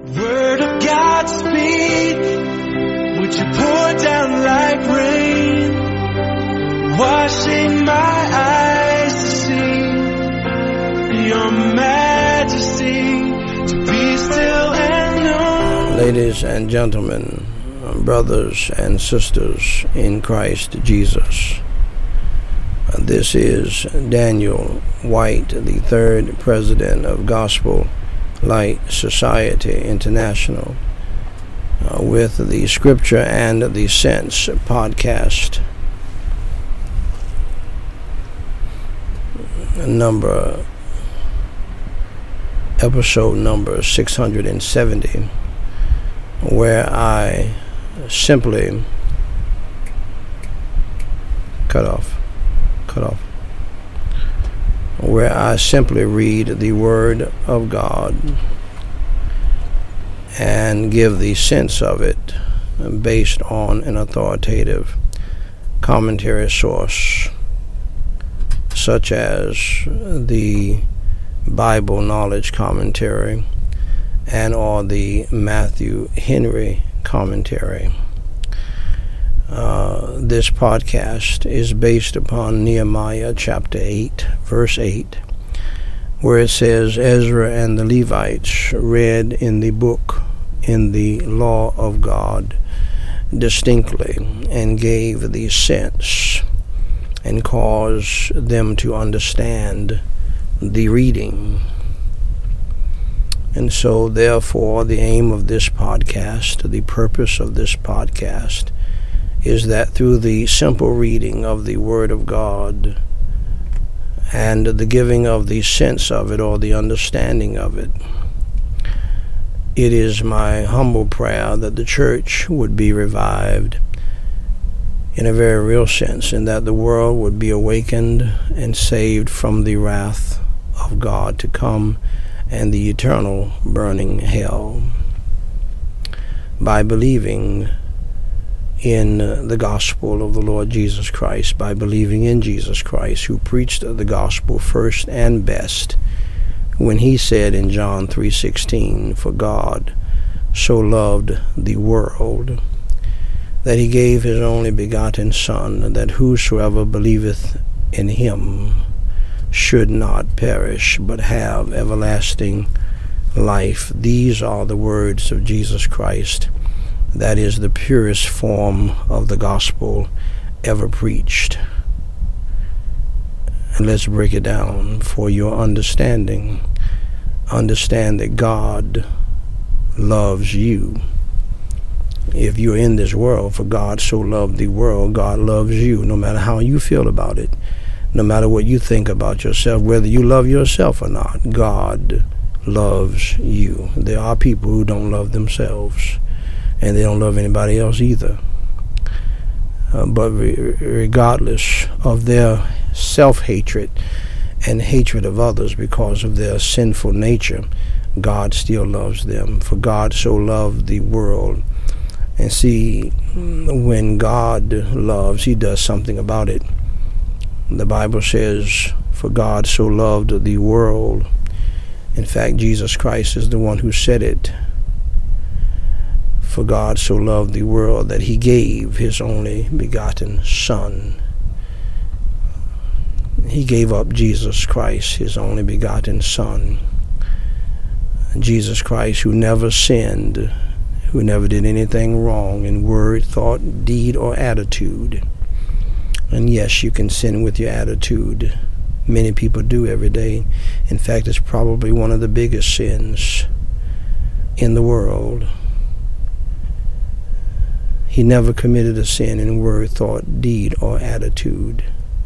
Word of God speak, would you pour down like rain, washing my eyes to see your majesty, to be still and know. Ladies and gentlemen, brothers and sisters in Christ Jesus, this is Daniel White, the third president of Gospel Light Society International, with the Scripture and the Sense podcast, episode number 670, where I simply where I simply read the Word of God and give the sense of it based on an authoritative commentary source, such as the Bible Knowledge Commentary and or the Matthew Henry Commentary. This podcast is based upon Nehemiah chapter 8, verse 8, where it says, Ezra and the Levites read in the book, in the law of God, distinctly, and gave the sense and caused them to understand the reading. And so, therefore, the aim of this podcast, the purpose of this podcast, is that through the simple reading of the Word of God and the giving of the sense of it or the understanding of it, it is my humble prayer that the church would be revived in a very real sense, and that the world would be awakened and saved from the wrath of God to come and the eternal burning hell by believing in the gospel of the Lord Jesus Christ, by believing in Jesus Christ, who preached the gospel first and best when he said in John 3:16, for God so loved the world that he gave his only begotten Son, that whosoever believeth in him should not perish, but have everlasting life. These are the words of Jesus Christ. That is the purest form of the gospel ever preached. And let's break it down for your understanding. Understand that God loves you. If you're in this world, for God so loved the world, God loves you, no matter how you feel about it, no matter what you think about yourself, whether you love yourself or not, God loves you. There are people who don't love themselves, and they don't love anybody else either. But regardless of their self-hatred and hatred of others because of their sinful nature, God still loves them. For God so loved the world. And see, when God loves, he does something about it. The Bible says, for God so loved the world. In fact, Jesus Christ is the one who said it. For God so loved the world that he gave his only begotten Son. He gave up Jesus Christ, his only begotten Son. Jesus Christ, who never sinned, who never did anything wrong in word, thought, deed, or attitude. And yes, you can sin with your attitude. Many people do every day. In fact, it's probably one of the biggest sins in the world. He never committed a sin in word, thought, deed, or attitude.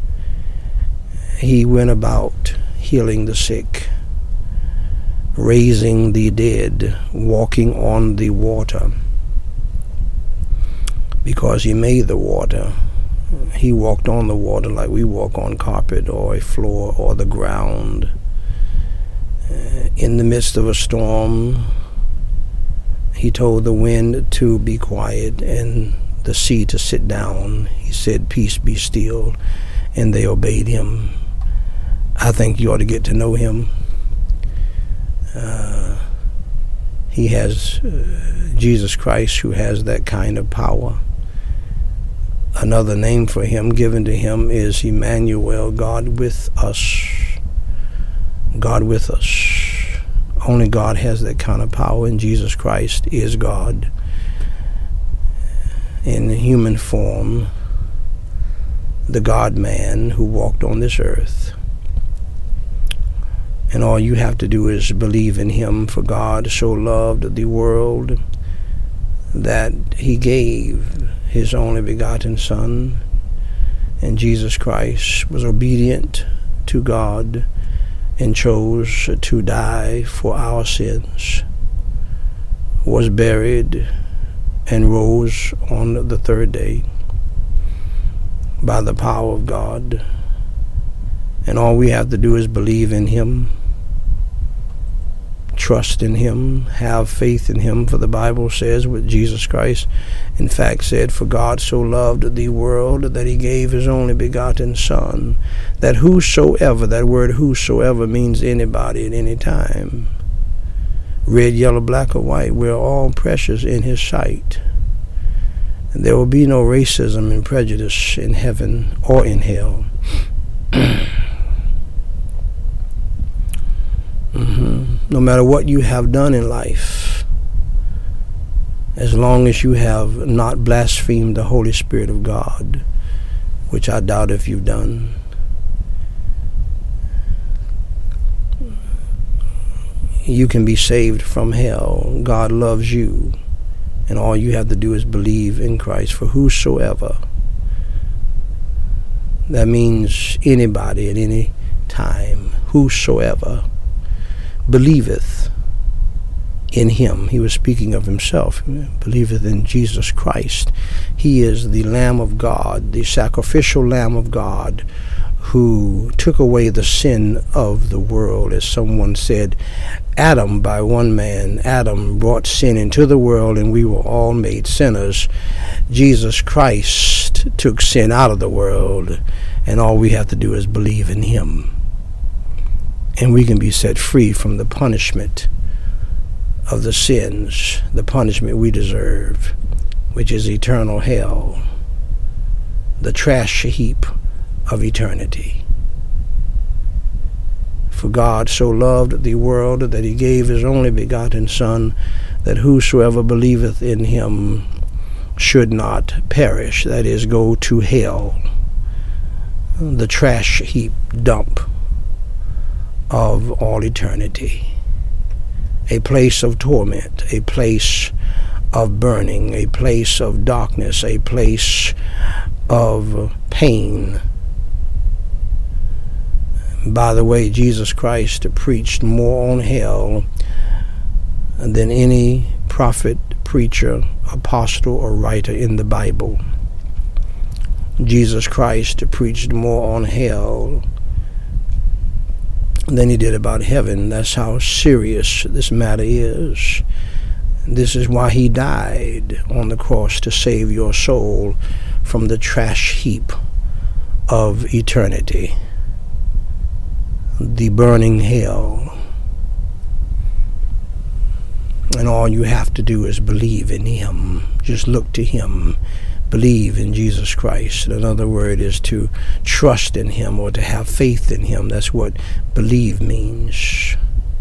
He went about healing the sick, raising the dead, walking on the water. Because he made the water, he walked on the water like we walk on carpet or a floor or the ground. In the midst of a storm, he told the wind to be quiet and the sea to sit down. He said, peace, be still, and they obeyed him. I think you ought to get to know him. He has Jesus Christ, who has that kind of power. Another name for him given to him is Emmanuel, God with us. God with us. Only God has that kind of power, and Jesus Christ is God in human form, the God-man who walked on this earth. And all you have to do is believe in him, for God so loved the world that he gave his only begotten Son. And Jesus Christ was obedient to God and chose to die for our sins, was buried, and rose on the third day by the power of God. And all we have to do is believe in him, trust in him, have faith in him. For the Bible says what Jesus Christ in fact said, for God so loved the world that he gave his only begotten Son, that whosoever, that word whosoever means anybody at any time, red, yellow, black, or white, we're all precious in his sight. And there will be no racism and prejudice in heaven or in hell. No matter what you have done in life, as long as you have not blasphemed the Holy Spirit of God, which I doubt if you've done, you can be saved from hell. God loves you, and all you have to do is believe in Christ. For whosoever, that means anybody at any time, whosoever believeth in him. He was speaking of himself. Believeth in Jesus Christ. He is the Lamb of God, the sacrificial Lamb of God, who took away the sin of the world. As someone said, Adam, by one man, Adam brought sin into the world, and we were all made sinners. Jesus Christ took sin out of the world, and all we have to do is believe in him. And we can be set free from the punishment of the sins, the punishment we deserve, which is eternal hell, the trash heap of eternity. For God so loved the world that he gave his only begotten Son, that whosoever believeth in him should not perish, that is, go to hell, the trash heap dump of all eternity, a place of torment, a place of burning, a place of darkness, a place of pain. By the way, Jesus Christ preached more on hell than any prophet, preacher, apostle, or writer in the Bible. Jesus Christ preached more on hell than he did about heaven. That's how serious this matter is. This is why he died on the cross, to save your soul from the trash heap of eternity, the burning hell. And all you have to do is believe in him. Just look to him. Believe in Jesus Christ. Another word is to trust in him, or to have faith in him. That's what believe means.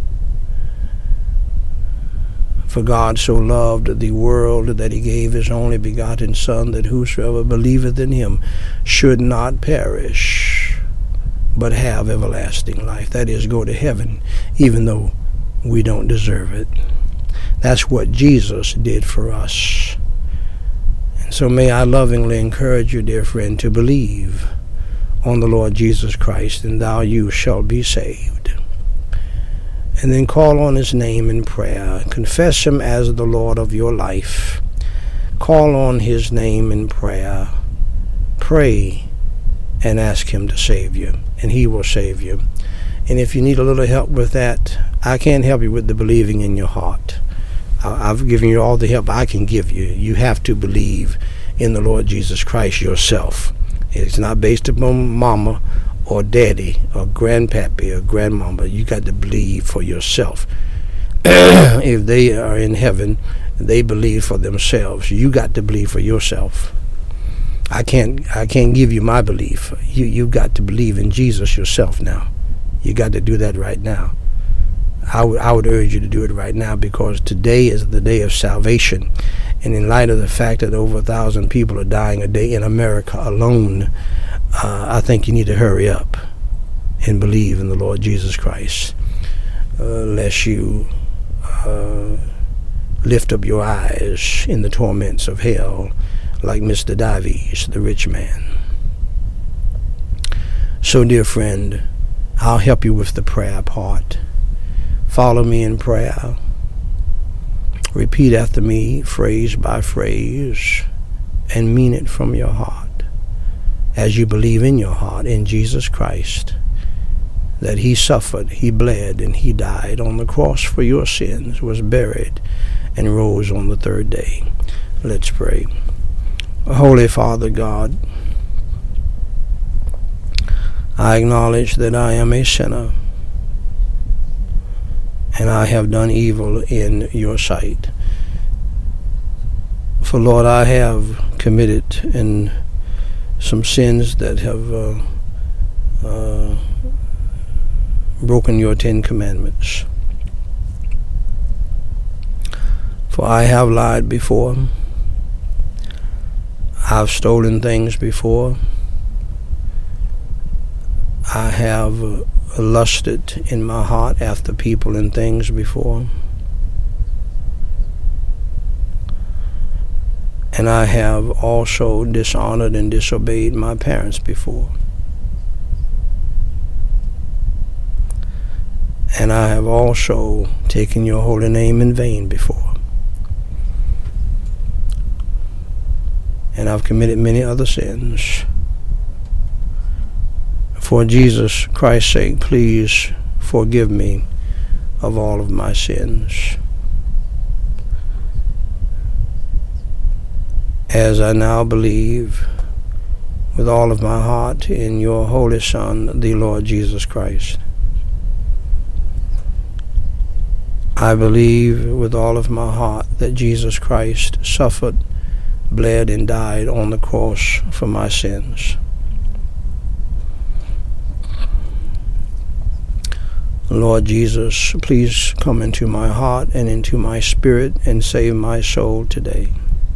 For God so loved the world that he gave his only begotten Son, that whosoever believeth in him should not perish, but have everlasting life. That is, go to heaven, even though we don't deserve it. That's what Jesus did for us. And so may I lovingly encourage you, dear friend, to believe on the Lord Jesus Christ, and you shall be saved. And then call on his name in prayer. Confess him as the Lord of your life. Call on his name in prayer. Pray and ask him to save you, and he will save you. And if you need a little help with that, I can't help you with the believing in your heart. I've given you all the help I can give you. You have to believe in the Lord Jesus Christ yourself. It's not based upon mama or daddy or grandpappy or grandmama. You got to believe for yourself. If they are in heaven, they believe for themselves. You got to believe for yourself. I can't give you my belief. You got to believe in Jesus yourself now. You got to do that right now. I would urge you to do it right now, because today is the day of salvation. And in light of the fact that over 1,000 people are dying a day in America alone, I think you need to hurry up and believe in the Lord Jesus Christ, lest you lift up your eyes in the torments of hell like Mr. Davies, the rich man. So, dear friend, I'll help you with the prayer part. Follow me in prayer. Repeat after me, phrase by phrase, and mean it from your heart, as you believe in your heart in Jesus Christ, that he suffered, he bled, and he died on the cross for your sins, was buried, and rose on the third day. Let's pray. Holy Father God, I acknowledge that I am a sinner, and I have done evil in your sight. For, Lord, I have committed in some sins that have broken your 10 commandments. For I have lied before. I've stolen things before. I have lusted in my heart after people and things before. And I have also dishonored and disobeyed my parents before. And I have also taken your holy name in vain before. And I've committed many other sins. For Jesus Christ's sake, please forgive me of all of my sins. As I now believe with all of my heart in your Holy Son, the Lord Jesus Christ. I believe with all of my heart that Jesus Christ suffered, bled, and died on the cross for my sins. Lord Jesus, please come into my heart and into my spirit and save my soul today.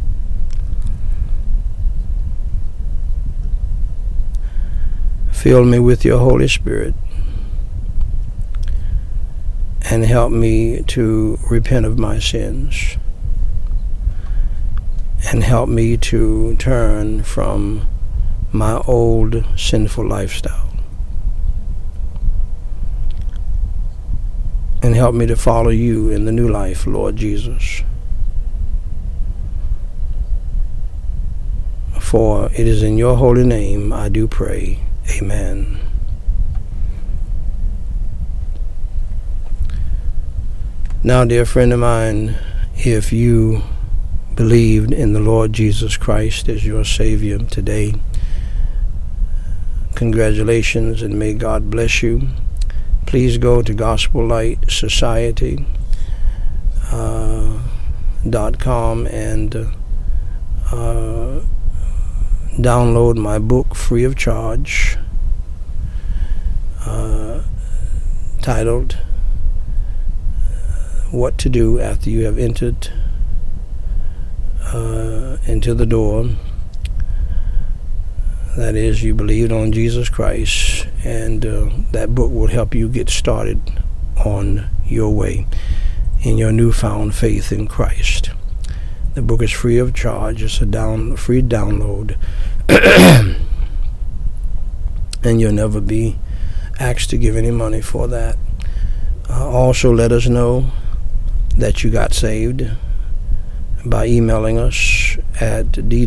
Fill me with your Holy Spirit and help me to repent of my sins, and help me to turn from my old sinful lifestyle, and help me to follow you in the new life, Lord Jesus. For it is in your holy name I do pray. Amen. Now, dear friend of mine, if you believed in the Lord Jesus Christ as your Savior today, congratulations, and may God bless you. Please go to GospelLightSociety.com and download my book free of charge, titled What to Do After You Have Entered into the Door. That is, you believed on Jesus Christ, and that book will help you get started on your way in your newfound faith in Christ. The book is free of charge. It's a free download, and you'll never be asked to give any money for that. Also, let us know that you got saved by emailing us at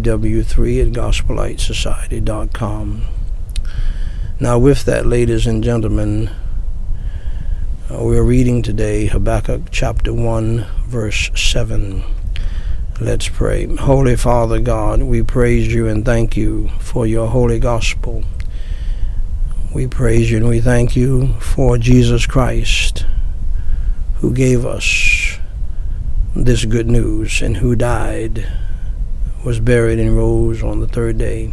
dw3@gospellightsociety.com. Now, with that, ladies and gentlemen, we're reading today Habakkuk chapter 1, verse 7. Let's pray. Holy Father God, we praise you and thank you for your holy gospel. We praise you and we thank you for Jesus Christ, who gave us this good news, and who died, was buried, and rose on the third day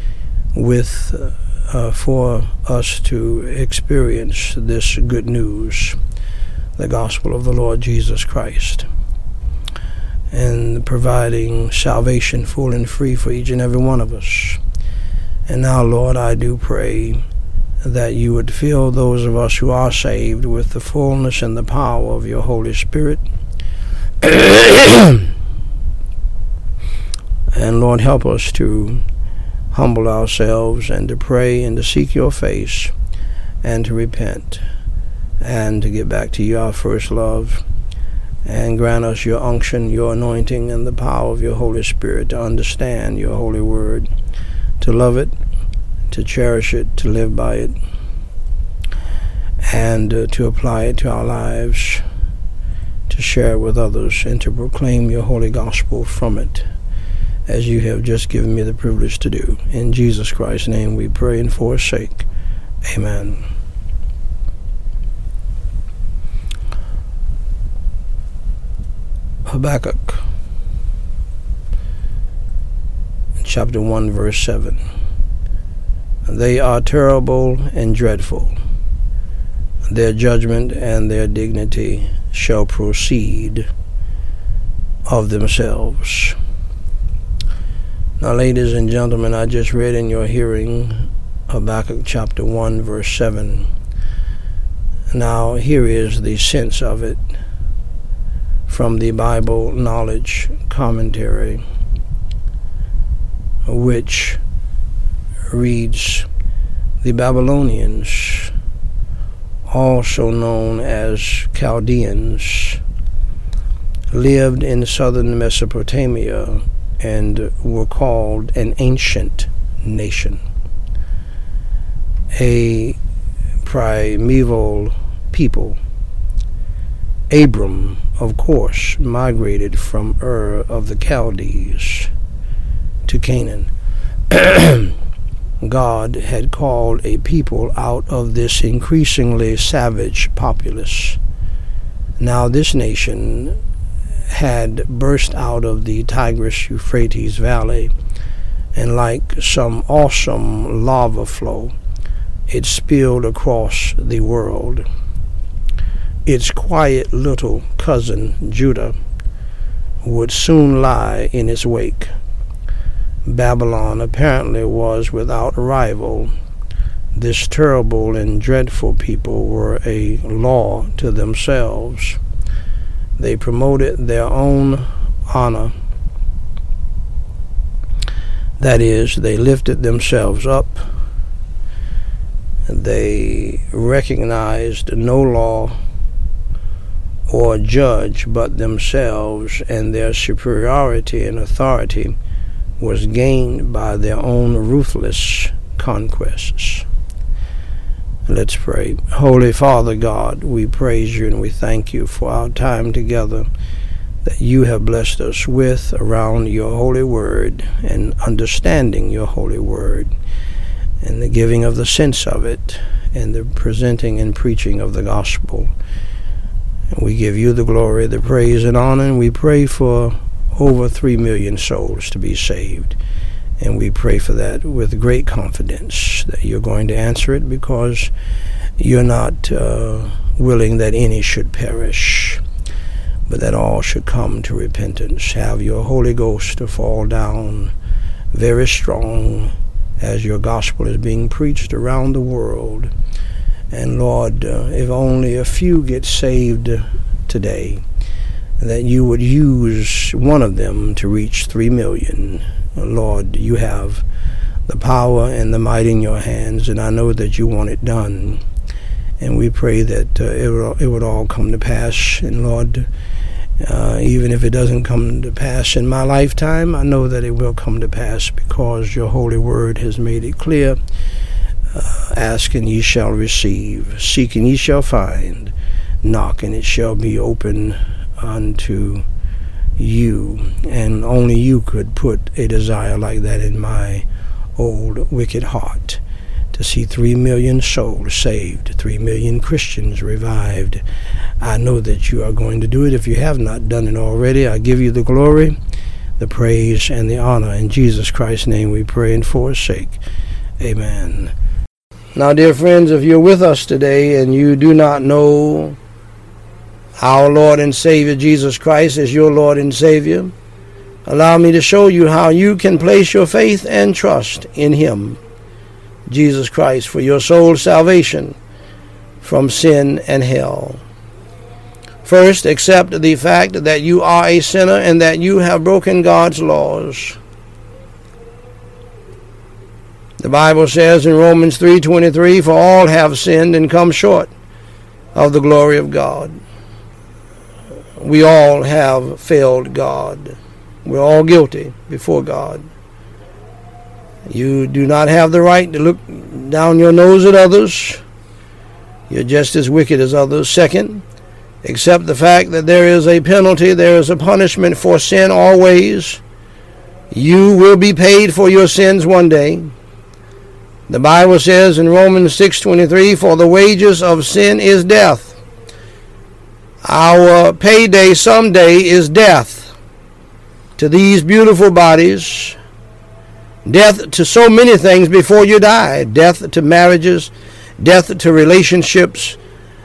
for us to experience this good news, the gospel of the Lord Jesus Christ, and providing salvation full and free for each and every one of us. And now, Lord, I do pray that you would fill those of us who are saved with the fullness and the power of your Holy Spirit. And Lord, help us to humble ourselves and to pray and to seek your face and to repent and to get back to you, our first love, and grant us your unction, your anointing, and the power of your Holy Spirit to understand your holy word, to love it, to cherish it, to live by it, and to apply it to our lives, to share it with others, and to proclaim your holy gospel from it, as you have just given me the privilege to do. In Jesus Christ's name we pray and for his sake. Amen. Habakkuk, chapter 1, verse 7. They are terrible and dreadful. Their judgment and their dignity shall proceed of themselves. Now, ladies and gentlemen, I just read in your hearing Habakkuk chapter 1, verse 7. Now, here is the sense of it from the Bible Knowledge Commentary, which reads, the Babylonians, also known as Chaldeans, lived in southern Mesopotamia and were called an ancient nation, a primeval people. Abram, of course, migrated from Ur of the Chaldees to Canaan. God had called a people out of this increasingly savage populace. Now this nation had burst out of the Tigris-Euphrates Valley, and like some awesome lava flow, it spilled across the world. Its quiet little cousin, Judah, would soon lie in its wake. Babylon apparently was without rival. This terrible and dreadful people were a law to themselves. They promoted their own honor. That is, they lifted themselves up. They recognized no law or judge but themselves, and their superiority and authority was gained by their own ruthless conquests. Let's pray. Holy Father God, we praise you and we thank you for our time together that you have blessed us with around your holy word and understanding your holy word and the giving of the sense of it and the presenting and preaching of the gospel. And we give you the glory, the praise, and honor, and we pray for over 3 million souls to be saved. And we pray for that with great confidence that you're going to answer it, because you're not willing that any should perish, but that all should come to repentance. Have your Holy Ghost to fall down very strong as your gospel is being preached around the world. And Lord, if only a few get saved today, that you would use one of them to reach 3 million. Lord, you have the power and the might in your hands, and I know that you want it done. And we pray that it would all come to pass. And Lord, even if it doesn't come to pass in my lifetime, I know that it will come to pass, because your holy word has made it clear. Ask and ye shall receive. Seek and ye shall find. Knock and it shall be open unto you. And only you could put a desire like that in my old wicked heart, to see 3 million souls saved, 3 million Christians revived. I know that you are going to do it. If you have not done it already, I give you the glory, the praise, and the honor. In Jesus Christ's name we pray and for his sake. Amen. Now, dear friends, if you're with us today and you do not know our Lord and Savior Jesus Christ as your Lord and Savior, allow me to show you how you can place your faith and trust in him, Jesus Christ, for your soul's salvation from sin and hell. First, accept the fact that you are a sinner and that you have broken God's laws. The Bible says in Romans 3:23, for all have sinned and come short of the glory of God. We all have failed God. We're all guilty before God. You do not have the right to look down your nose at others. You're just as wicked as others. Second, accept the fact that there is a penalty, there is a punishment for sin always. You will be paid for your sins one day. The Bible says in Romans 6:23, for the wages of sin is death. Our payday someday is death to these beautiful bodies, death to so many things before you die, death to marriages, death to relationships,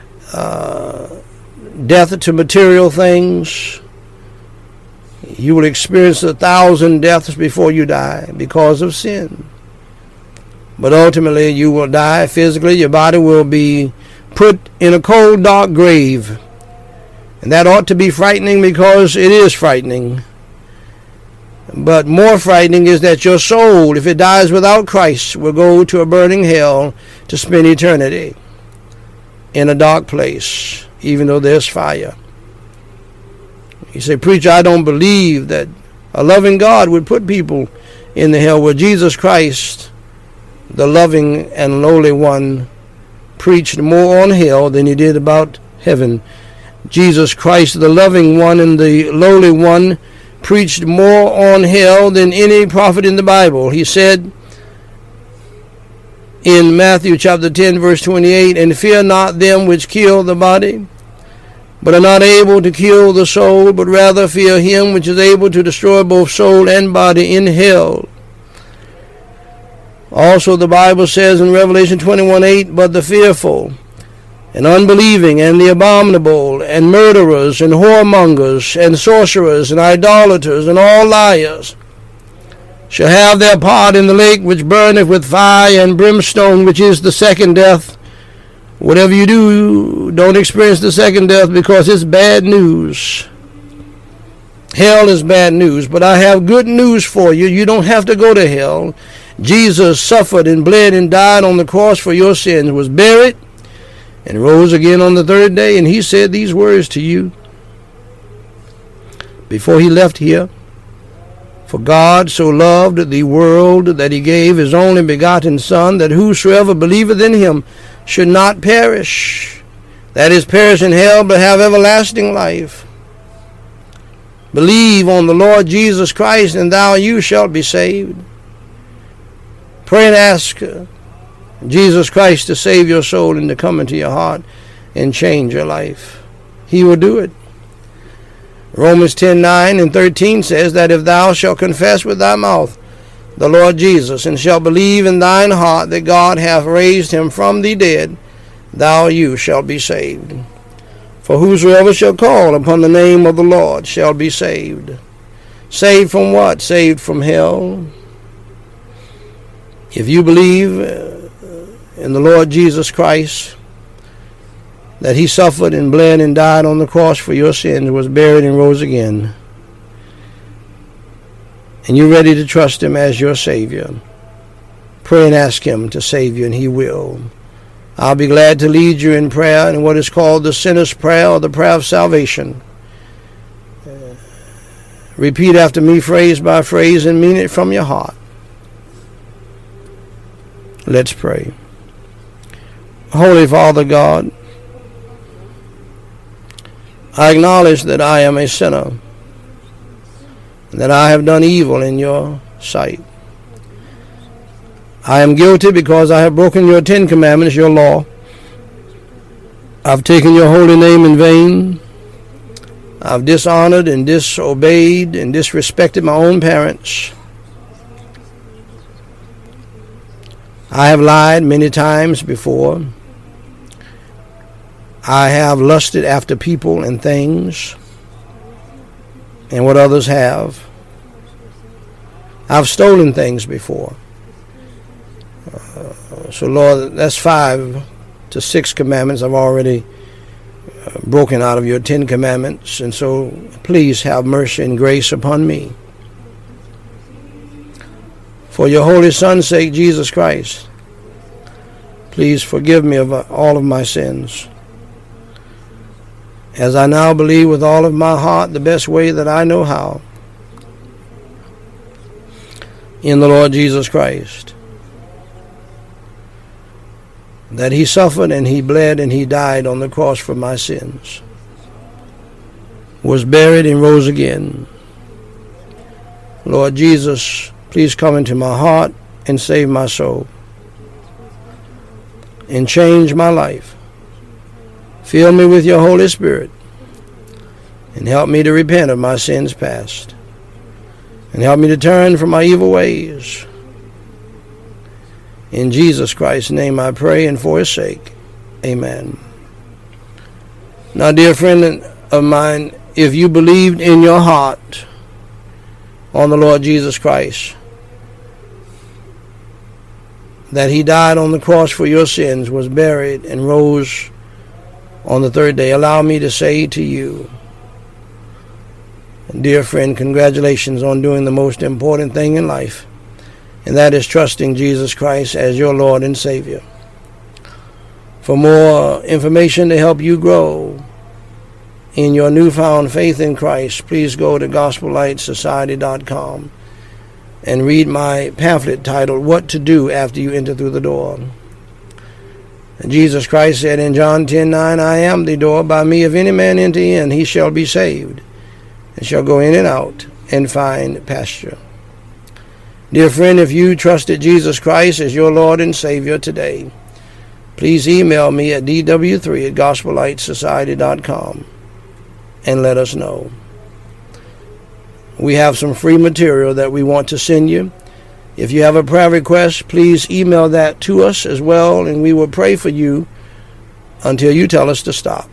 death to material things. You will experience 1,000 deaths before you die because of sin. But ultimately you will die physically. Your body will be put in a cold, dark grave. And that ought to be frightening because it is frightening. But more frightening is that your soul, if it dies without Christ, will go to a burning hell to spend eternity in a dark place, even though there's fire. You say, preacher, I don't believe that a loving God would put people in the hell. Well, Jesus Christ, the loving and lowly one, preached more on hell than he did about heaven. Jesus Christ, the loving one and the lowly one, preached more on hell than any prophet in the Bible. He said in Matthew chapter 10, verse 28, and fear not them which kill the body, but are not able to kill the soul, but rather fear him which is able to destroy both soul and body in hell. Also the Bible says in Revelation 21:8, but the fearful and unbelieving and the abominable and murderers and whoremongers and sorcerers and idolaters and all liars shall have their part in the lake which burneth with fire and brimstone, which is the second death. Whatever you do, don't experience the second death because it's bad news. Hell is bad news, but I have good news for you. You don't have to go to hell. Jesus suffered and bled and died on the cross for your sins, was buried, and rose again on the third day. And he said these words to you before he left here. For God so loved the world that he gave his only begotten Son, that whosoever believeth in him should not perish, that is, perish in hell, but have everlasting life. Believe on the Lord Jesus Christ, and you shalt be saved. Pray and ask Jesus Christ to save your soul and to come into your heart and change your life. He will do it. Romans 10:9 and 13 says that if thou shalt confess with thy mouth the Lord Jesus, and shalt believe in thine heart that God hath raised him from the dead, you shalt be saved. For whosoever shall call upon the name of the Lord shall be saved. Saved from what? Saved from hell. If you believe in the Lord Jesus Christ, that he suffered and bled and died on the cross for your sins, was buried and rose again, and you're ready to trust him as your Savior, pray and ask him to save you, and he will. I'll be glad to lead you in prayer in what is called the sinner's prayer, or the prayer of salvation. Repeat after me, phrase by phrase, and mean it from your heart. Let's pray. Holy Father God, I acknowledge that I am a sinner, that I have done evil in your sight. I am guilty because I have broken your 10 commandments, your law. I've taken your holy name in vain. I've dishonored and disobeyed and disrespected my own parents. I have lied many times before. I have lusted after people and things and what others have. I've stolen things before. So Lord, that's 5 to 6 commandments I've already broken out of your 10 commandments. And so please have mercy and grace upon me. For your holy Son's sake, Jesus Christ, please forgive me of all of my sins. As I now believe with all of my heart the best way that I know how in the Lord Jesus Christ, that he suffered and he bled and he died on the cross for my sins, was buried and rose again. Lord Jesus, please come into my heart and save my soul and change my life. Fill me with your Holy Spirit and help me to repent of my sins past and help me to turn from my evil ways. In Jesus Christ's name I pray, and for his sake, amen. Now, dear friend of mine, if you believed in your heart on the Lord Jesus Christ, that he died on the cross for your sins, was buried, and rose on the 3rd day, allow me to say to you, dear friend, congratulations on doing the most important thing in life, and that is trusting Jesus Christ as your Lord and Savior. For more information to help you grow in your newfound faith in Christ, please go to GospelLightSociety.com and read my pamphlet titled, What to Do After You Enter Through the Door. And Jesus Christ said in John 10:9, I am the door. By me if any man enter in, he shall be saved, and shall go in and out and find pasture. Dear friend, if you trusted Jesus Christ as your Lord and Savior today, please email me at dw3@GospelLightSociety.com and let us know. We have some free material that we want to send you. If you have a prayer request, please email that to us as well, and we will pray for you until you tell us to stop.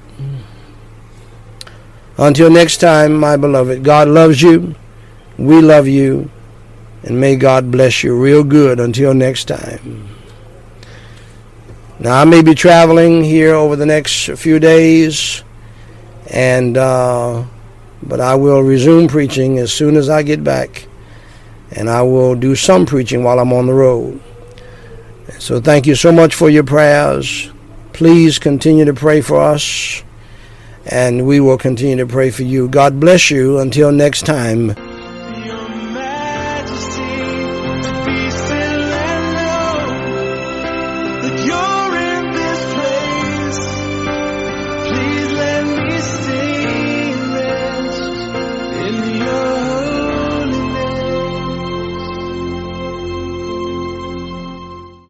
Until next time, my beloved, God loves you, we love you, and may God bless you real good until next time. Now, I may be traveling here over the next few days, and but I will resume preaching as soon as I get back, and I will do some preaching while I'm on the road. So thank you so much for your prayers. Please continue to pray for us, and we will continue to pray for you. God bless you until next time. Your Majesty.